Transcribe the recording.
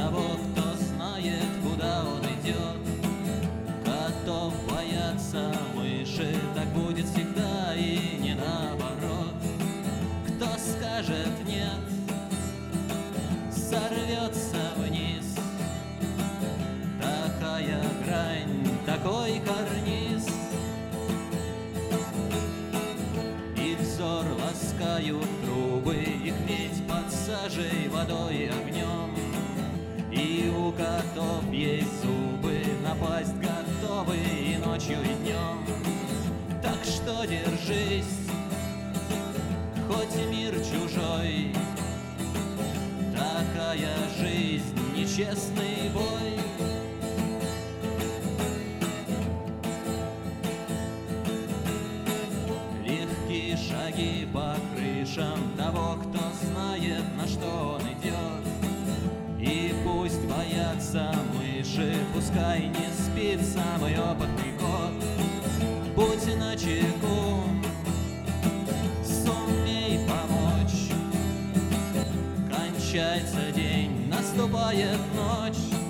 того, кто знает, куда он идет. Котов боятся мыши, так будет всегда и не наоборот. Кто скажет нет, сорвется вниз. Такая грань, такой карниз. И взор ласкают трубы, их ведь под сажей, водой, огнем. И у котов есть зубы, напасть готовы и ночью, и днем. Так что держись, хоть мир чужой. Такая жизнь, нечестный бой. Легкие шаги по крышам того, кто знает, на что он идет. И пусть боятся мыши, пускай не спит самый опытный кот. Будь начеку, сумей помочь. Кончается день, наступает ночь.